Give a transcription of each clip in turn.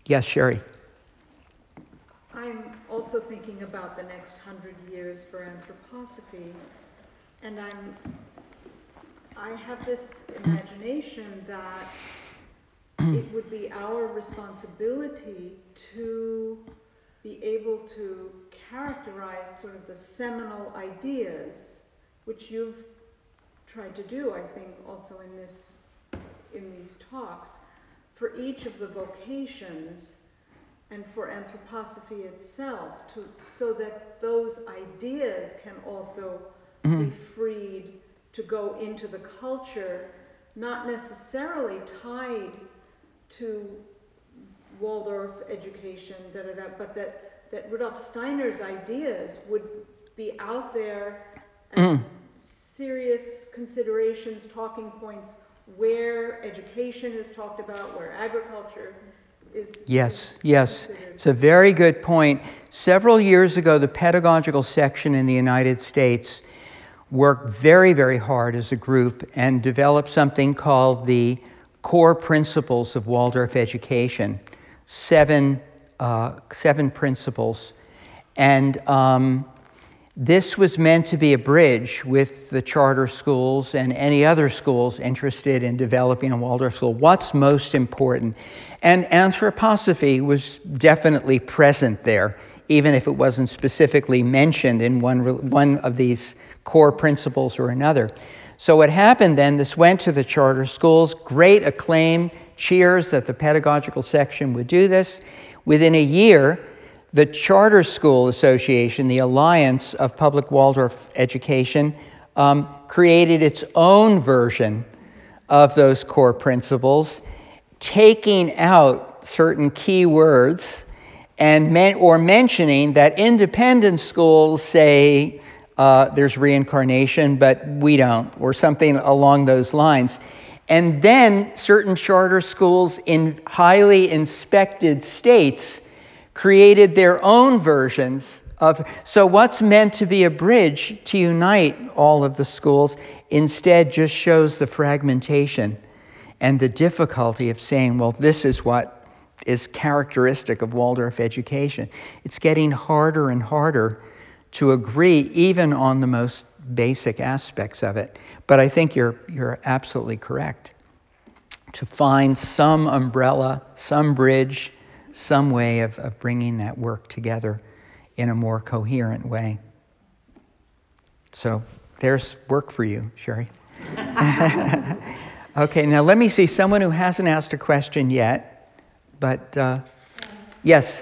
Yes, Sherry. I'm also thinking about the next 100 years for anthroposophy, and I have this imagination that it would be our responsibility to be able to characterize sort of the seminal ideas, which you've tried to do, I think, also in these talks, for each of the vocations and for anthroposophy itself, so that those ideas can also be freed to go into the culture, not necessarily tied to Waldorf education, but that Rudolf Steiner's ideas would be out there as serious considerations, talking points, where education is talked about, where agriculture is Yes. considered. It's a very good point. Several years ago, the pedagogical section in the United States worked very, very hard as a group and developed something called the Core Principles of Waldorf Education. Seven principles. And this was meant to be a bridge with the charter schools and any other schools interested in developing a Waldorf school. What's most important? And anthroposophy was definitely present there, even if it wasn't specifically mentioned in one of these core principles or another. So what happened then, this went to the charter schools, great acclaim, cheers that the pedagogical section would do this. Within a year, the Charter School Association, the Alliance of Public Waldorf Education, created its own version of those core principles, taking out certain key words and mentioning that independent schools say there's reincarnation, but we don't, or something along those lines. And then certain charter schools in highly inspected states created their own versions of, so what's meant to be a bridge to unite all of the schools instead just shows the fragmentation and the difficulty of saying, well, this is what is characteristic of Waldorf education. It's getting harder and harder to agree even on the most basic aspects of it. But I think you're absolutely correct. To find some umbrella, some bridge, some way of bringing that work together in a more coherent way. So there's work for you, Sherry. Okay, now let me see someone who hasn't asked a question yet, but yes.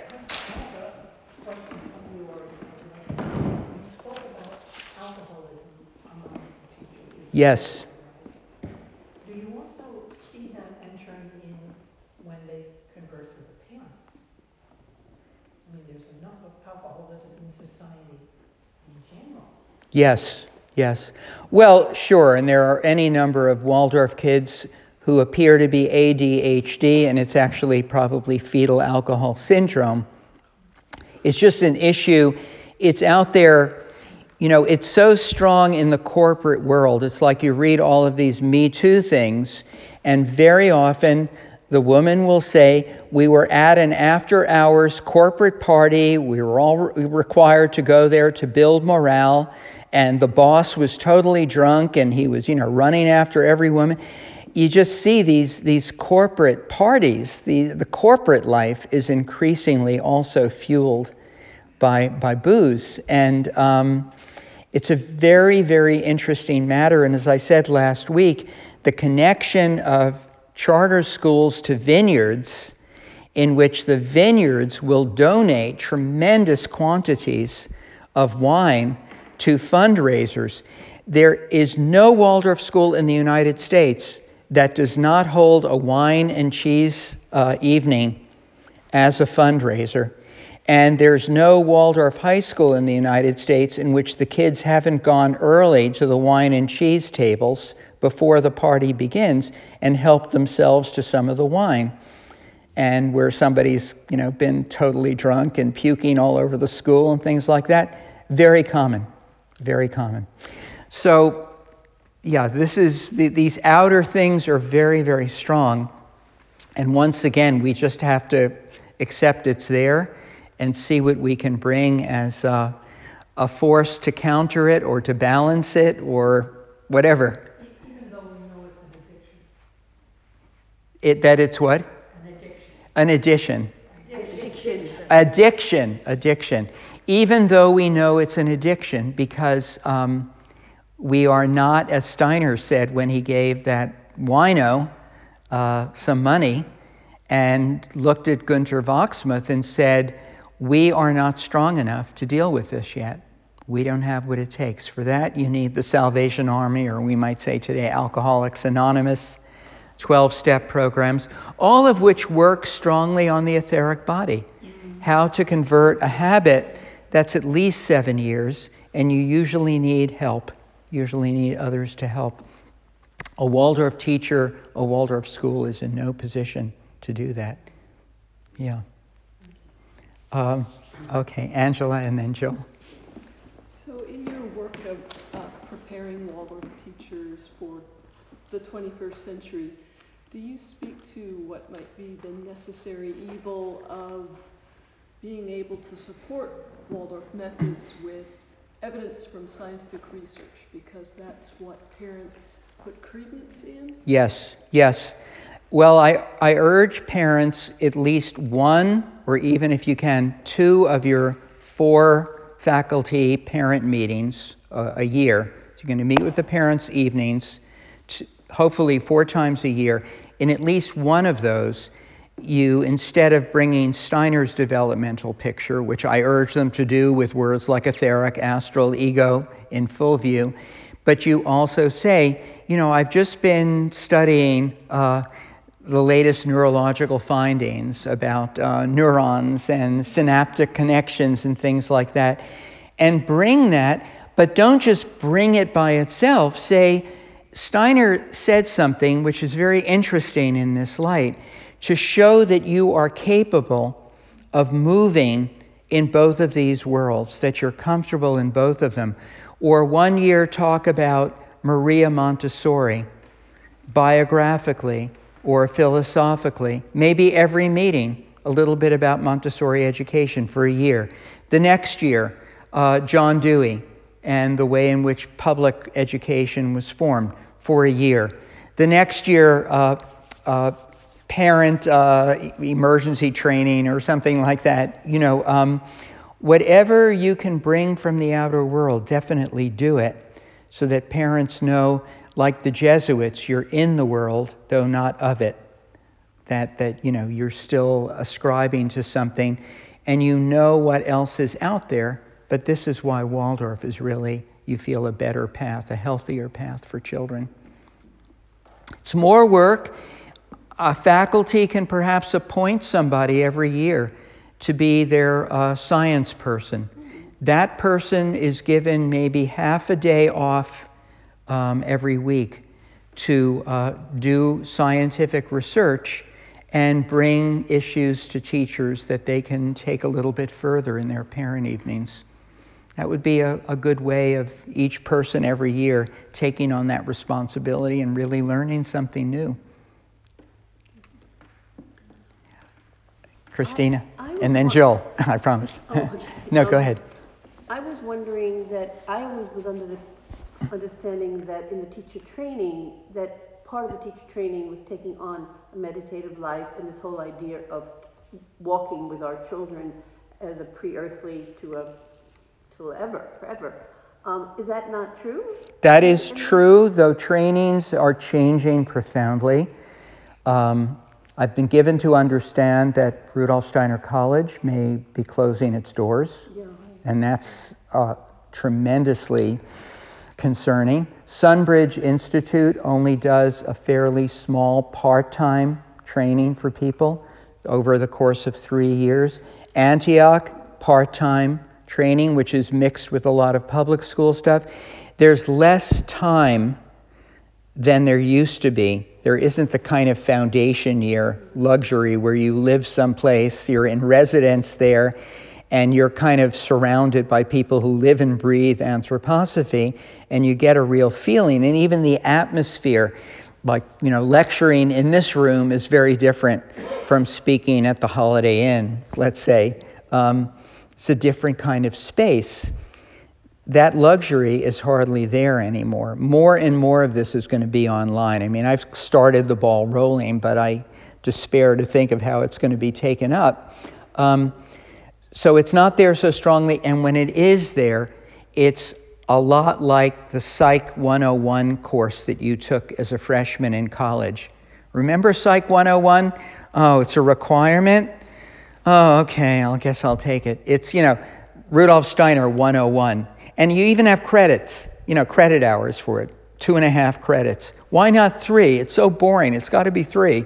Yes. Do you also see that entering in when they converse with the parents? I mean, there's enough of alcoholism in society in general. Yes. Well, sure, and there are any number of Waldorf kids who appear to be ADHD, and it's actually probably fetal alcohol syndrome. It's just an issue. It's out there. You know, it's so strong in the corporate world. It's like you read all of these Me Too things, and very often the woman will say, we were at an after-hours corporate party. We were all required to go there to build morale, and the boss was totally drunk, and he was, running after every woman. You just see these corporate parties. The corporate life is increasingly also fueled by booze, and it's a very, very interesting matter. And as I said last week, the connection of charter schools to vineyards, in which the vineyards will donate tremendous quantities of wine to fundraisers. There is no Waldorf school in the United States that does not hold a wine and cheese evening as a fundraiser. And there's no Waldorf high school in the United States in which the kids haven't gone early to the wine and cheese tables before the party begins and helped themselves to some of the wine. And where somebody's, been totally drunk and puking all over the school and things like that, very common. Very common. So, yeah, these outer things are very, very strong. And once again, we just have to accept it's there, and see what we can bring as a force to counter it or to balance it or whatever. Even though we know it's an addiction. It's what? An addiction. An addition. Addiction. Addiction. Even though we know it's an addiction, because we are not, as Steiner said when he gave that wino some money and looked at Gunther Vaxmuth and said, we are not strong enough to deal with this yet. We don't have what it takes. For that, you need the Salvation Army, or we might say today Alcoholics Anonymous, 12-step programs, all of which work strongly on the etheric body. How to convert a habit that's at least 7 years, and you usually need help, usually need others to help. A Waldorf teacher, a Waldorf school is in no position to do that. Yeah. Okay, Angela and then Jill. So in your work of preparing Waldorf teachers for the 21st century, do you speak to what might be the necessary evil of being able to support Waldorf methods with evidence from scientific research, because that's what parents put credence in? Yes. Well, I urge parents, at least one, or even if you can, 2 of your 4 faculty parent meetings a year. So you're going to meet with the parents evenings, hopefully 4 times a year. In at least one of those, you, instead of bringing Steiner's developmental picture, which I urge them to do with words like etheric, astral, ego in full view, but you also say, I've just been studying the latest neurological findings about neurons and synaptic connections and things like that, and bring that, but don't just bring it by itself. Say, Steiner said something which is very interesting in this light, to show that you are capable of moving in both of these worlds, that you're comfortable in both of them. Or one year talk about Maria Montessori, biographically or philosophically. Maybe every meeting, a little bit about Montessori education for a year. The next year, John Dewey and the way in which public education was formed for a year. The next year, parent emergency training or something like that. Whatever you can bring from the outer world, definitely do it, so that parents know, like the Jesuits, you're in the world, though not of it. That you're still ascribing to something, and you know what else is out there. But this is why Waldorf is really, you feel, a better path, a healthier path for children. It's more work. A faculty can perhaps appoint somebody every year to be their science person. That person is given maybe half a day off every week to do scientific research and bring issues to teachers that they can take a little bit further in their parent evenings. That would be a good way of each person every year taking on that responsibility and really learning something new. Christina, and then Jill, I promise. Okay. No, go ahead. I was wondering that I always was under the understanding that in the teacher training, that part of the teacher training was taking on a meditative life and this whole idea of walking with our children as a pre-earthly to forever. Is that not true? That is true, though trainings are changing profoundly. I've been given to understand that Rudolf Steiner College may be closing its doors, and that's tremendously concerning. Sunbridge Institute only does a fairly small part-time training for people over the course of 3 years. Antioch, part-time training, which is mixed with a lot of public school stuff. There's less time than there used to be. There isn't the kind of foundation year luxury where you live someplace, you're in residence there, and you're kind of surrounded by people who live and breathe anthroposophy, and you get a real feeling. And even the atmosphere, like, lecturing in this room is very different from speaking at the Holiday Inn, let's say. It's a different kind of space. That luxury is hardly there anymore. More and more of this is going to be online. I mean, I've started the ball rolling, but I despair to think of how it's going to be taken up. So it's not there so strongly, and when it is there, it's a lot like the Psych 101 course that you took as a freshman in college. Remember Psych 101? Oh, it's a requirement? Oh, okay, I guess I'll take it. It's, Rudolf Steiner 101. And you even have credits, credit hours for it, 2.5 credits. Why not 3? It's so boring, it's got to be 3.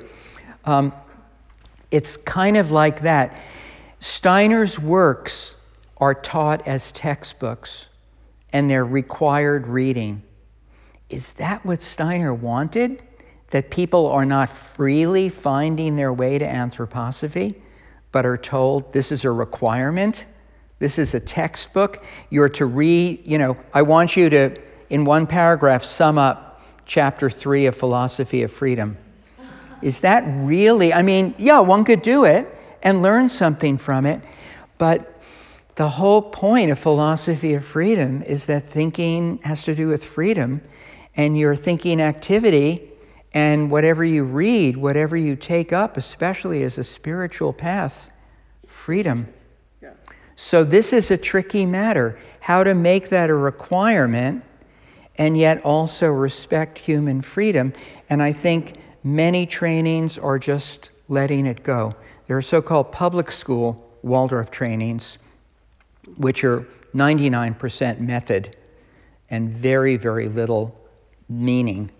It's kind of like that. Steiner's works are taught as textbooks, and they're required reading. Is that what Steiner wanted? That people are not freely finding their way to anthroposophy, but are told this is a requirement? This is a textbook. You're to read, I want you to, in one paragraph, sum up chapter 3 of Philosophy of Freedom. Is that really, one could do it and learn something from it, but the whole point of Philosophy of Freedom is that thinking has to do with freedom, and your thinking activity and whatever you read, whatever you take up, especially as a spiritual path, freedom. So this is a tricky matter, how to make that a requirement and yet also respect human freedom. And I think many trainings are just letting it go. There are so-called public school Waldorf trainings, which are 99% method and very, very little meaning.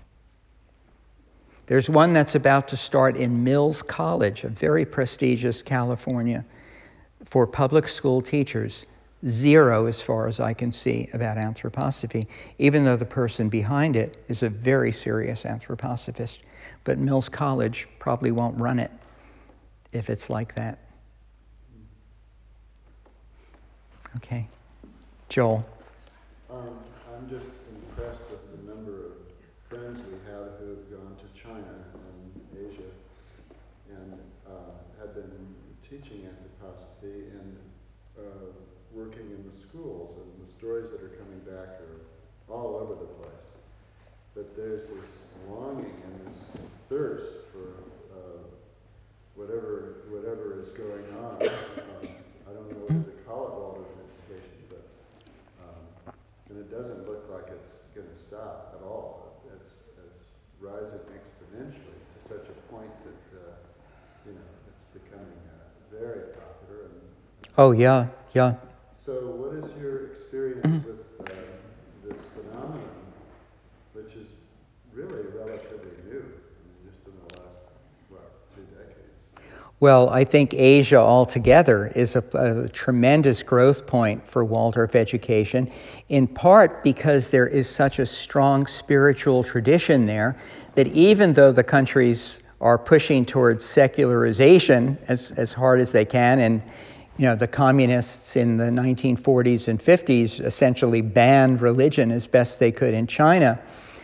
There's one that's about to start in Mills College, a very prestigious California, for public school teachers. 0, as far as I can see, about anthroposophy, even though the person behind it is a very serious anthroposophist. But Mills College probably won't run it if it's like that. Okay. Joel. I'm just impressed with the number of friends we have who have gone to China and Asia and have been teaching anthroposophy and working in the schools, and the stories that are coming back are all over the place. But there's this longing and this thirst for whatever is going on. I don't know whether to call it Waldorf education, but and it doesn't look like it's going to stop at all. It's rising exponentially to such a point that it's becoming very popular. And Oh, yeah. so, what is your experience with this phenomenon, which is really relatively new, just in the last 2 decades? Well, I think Asia altogether is a tremendous growth point for Waldorf education, in part because there is such a strong spiritual tradition there that even though the countries are pushing towards secularization as hard as they can, and the communists in the 1940s and 50s essentially banned religion as best they could in China,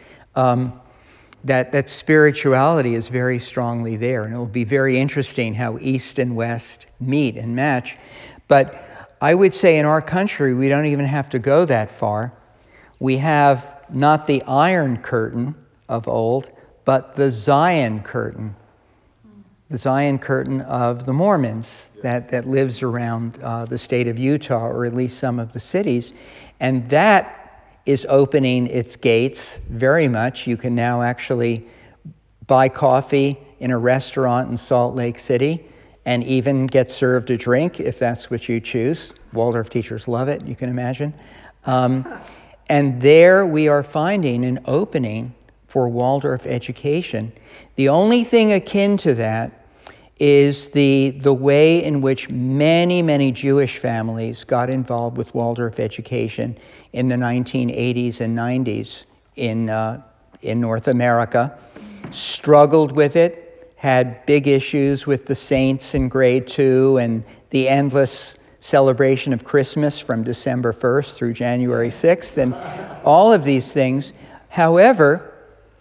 that spirituality is very strongly there. And it will be very interesting how East and West meet and match. But I would say in our country, we don't even have to go that far. We have not the Iron Curtain of old, but the Zion Curtain. The Zion Curtain of the Mormons that lives around the state of Utah, or at least some of the cities. And that is opening its gates very much. You can now actually buy coffee in a restaurant in Salt Lake City and even get served a drink if that's what you choose. Waldorf teachers love it, you can imagine. And there we are finding an opening for Waldorf education. The only thing akin to that is the way in which many Jewish families got involved with Waldorf education in the 1980s and 90s in North America, struggled with it, had big issues with the saints in grade 2 and the endless celebration of Christmas from December 1st through January 6th, and all of these things. However,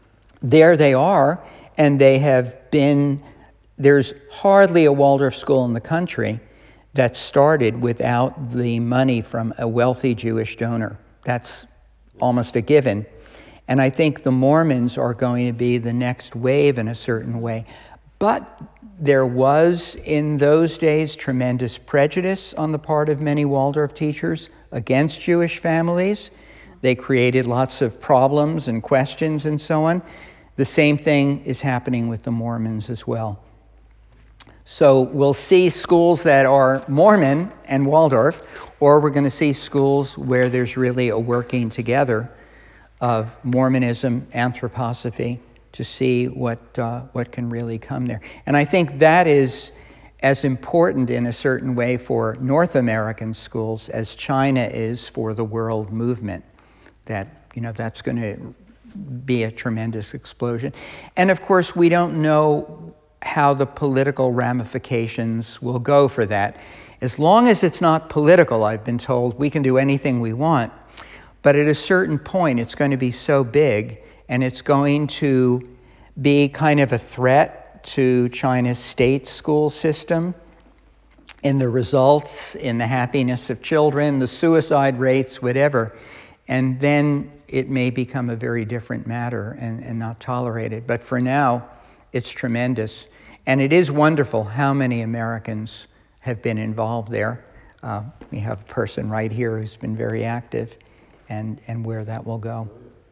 there they are, and they have been, there's hardly a Waldorf school in the country that started without the money from a wealthy Jewish donor. That's almost a given. And I think the Mormons are going to be the next wave in a certain way. But there was, in those days, tremendous prejudice on the part of many Waldorf teachers against Jewish families. They created lots of problems and questions and so on. The same thing is happening with the Mormons as well. So we'll see schools that are Mormon and Waldorf, or we're going to see schools where there's really a working together of Mormonism, anthroposophy, to see what can really come there. And I think that is as important in a certain way for North American schools as China is for the world movement. That, that's going to be a tremendous explosion. And of course, we don't know how the political ramifications will go for that. As long as it's not political, I've been told, we can do anything we want. But at a certain point, it's going to be so big, and it's going to be kind of a threat to China's state school system in the results, in the happiness of children, the suicide rates, whatever. And then it may become a very different matter and not tolerated. But for now, it's tremendous. And it is wonderful how many Americans have been involved there. We have a person right here who's been very active, and where that will go.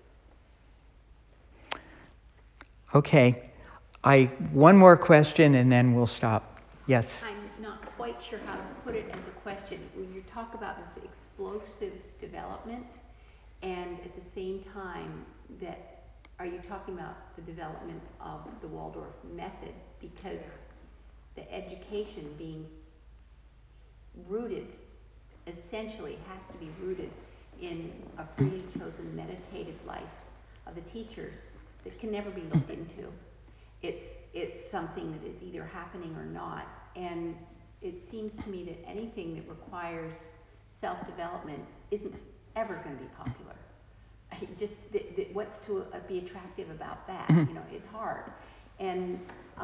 Okay, one more question and then we'll stop. Yes? I'm not quite sure how to put it as a question. When you talk about this explosive development, and at the same time, are you talking about the development of the Waldorf method? Because the education being rooted, essentially has to be rooted in a freely chosen meditative life of the teachers that can never be looked into. It's something that is either happening or not. And it seems to me that anything that requires self-development isn't ever going to be popular. Just what's to be attractive about that? It's hard. And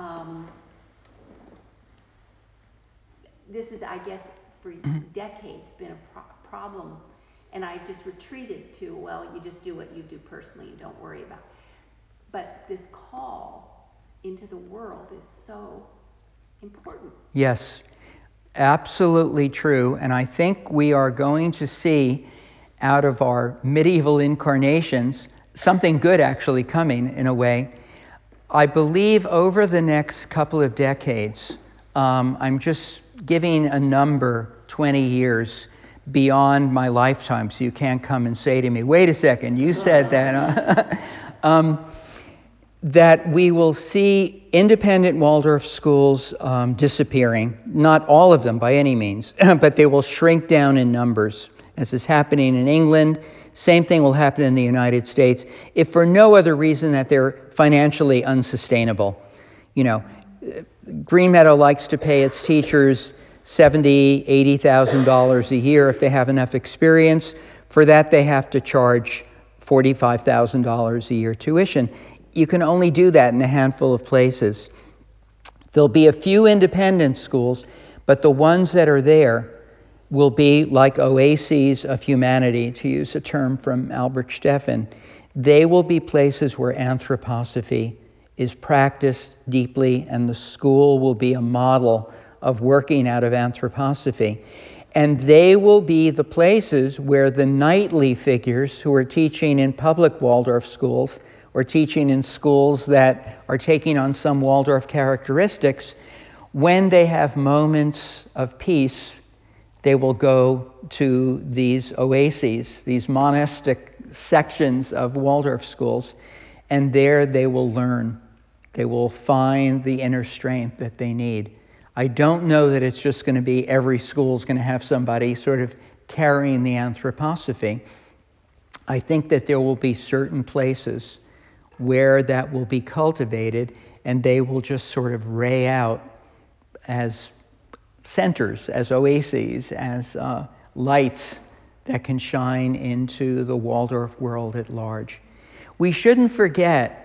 this is, I guess, for decades been a problem. And I just retreated to, well, you just do what you do personally and don't worry about it. But this call into the world is so important. Yes, absolutely true. And I think we are going to see out of our medieval incarnations something good actually coming in a way. I believe over the next couple of decades, I'm just giving a number, 20 years, beyond my lifetime, so you can't come and say to me, wait a second, you said that. That we will see independent Waldorf schools disappearing. Not all of them by any means, but they will shrink down in numbers. As is happening in England, same thing will happen in the United States, if for no other reason that they're financially unsustainable. Greenmeadow likes to pay its teachers $70,000, $80,000 a year if they have enough experience. For that, they have to charge $45,000 a year tuition. You can only do that in a handful of places. There'll be a few independent schools, but the ones that are there will be like oases of humanity, to use a term from Albert Steffen. They will be places where anthroposophy is practiced deeply, and the school will be a model of working out of anthroposophy. And they will be the places where the knightly figures who are teaching in public Waldorf schools or teaching in schools that are taking on some Waldorf characteristics, when they have moments of peace, they will go to these oases, these monastic sections of Waldorf schools, and there they will learn. They will find the inner strength that they need. I don't know that it's just going to be every school is going to have somebody sort of carrying the anthroposophy. I think that there will be certain places where that will be cultivated, and they will just sort of ray out as centers, as oases, as lights that can shine into the Waldorf world at large. We shouldn't forget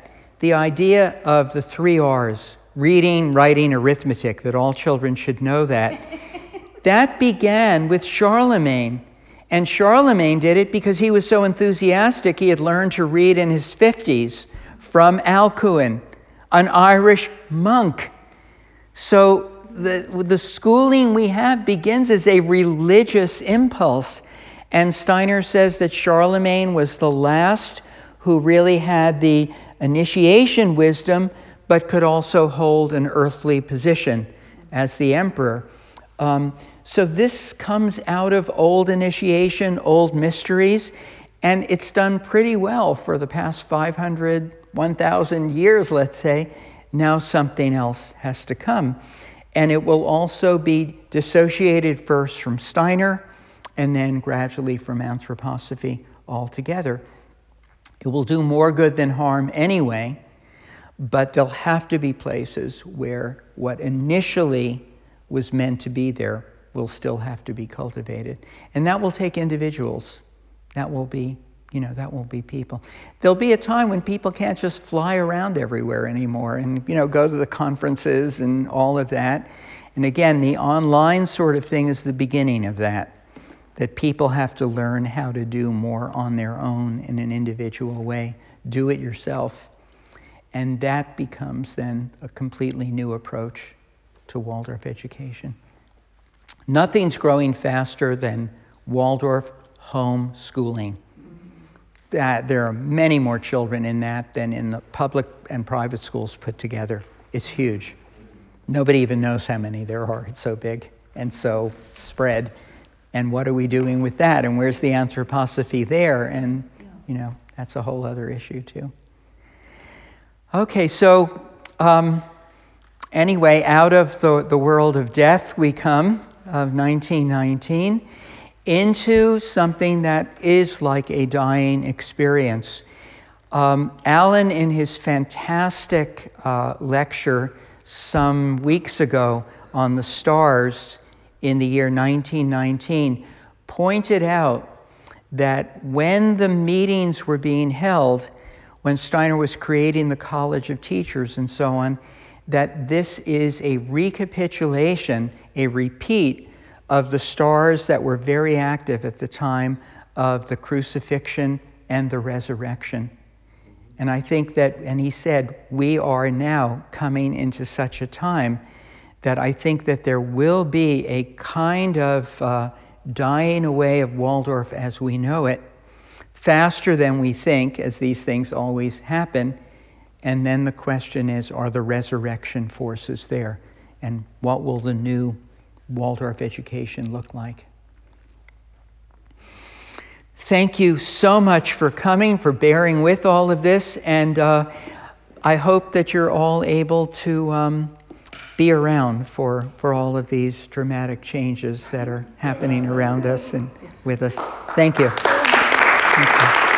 the idea of the 3 R's, reading, writing, arithmetic, that all children should know that began with Charlemagne. And Charlemagne did it because he was so enthusiastic. He had learned to read in his 50s from Alcuin, an Irish monk. So the schooling we have begins as a religious impulse. And Steiner says that Charlemagne was the last who really had the initiation wisdom, but could also hold an earthly position as the emperor. So this comes out of old initiation, old mysteries, and it's done pretty well for the past 500, 1,000 years, let's say. Now something else has to come. And it will also be dissociated first from Steiner and then gradually from anthroposophy altogether. It will do more good than harm anyway, but there'll have to be places where what initially was meant to be there will still have to be cultivated. And that will take individuals. That will be, that will be people. There'll be a time when people can't just fly around everywhere anymore and, go to the conferences and all of that. And again, the online sort of thing is the beginning of that people have to learn how to do more on their own in an individual way. Do it yourself. And that becomes then a completely new approach to Waldorf education. Nothing's growing faster than Waldorf home schooling. There are many more children in that than in the public and private schools put together. It's huge. Nobody even knows how many there are. It's so big and so spread. And what are we doing with that? And where's the anthroposophy there? And, that's a whole other issue too. Okay, so anyway, out of the world of death we come, of 1919, into something that is like a dying experience. Alan, in his fantastic lecture some weeks ago on the stars in the year 1919, pointed out that when the meetings were being held, when Steiner was creating the College of Teachers and so on, that this is a recapitulation, a repeat of the stars that were very active at the time of the crucifixion and the resurrection. And I think that, and he said, we are now coming into such a time that I think that there will be a kind of dying away of Waldorf as we know it, faster than we think, as these things always happen. And then the question is, are the resurrection forces there? And what will the new Waldorf education look like? Thank you so much for coming, for bearing with all of this, and I hope that you're all able to be around for all of these dramatic changes that are happening around us and with us. Thank you. Thank you.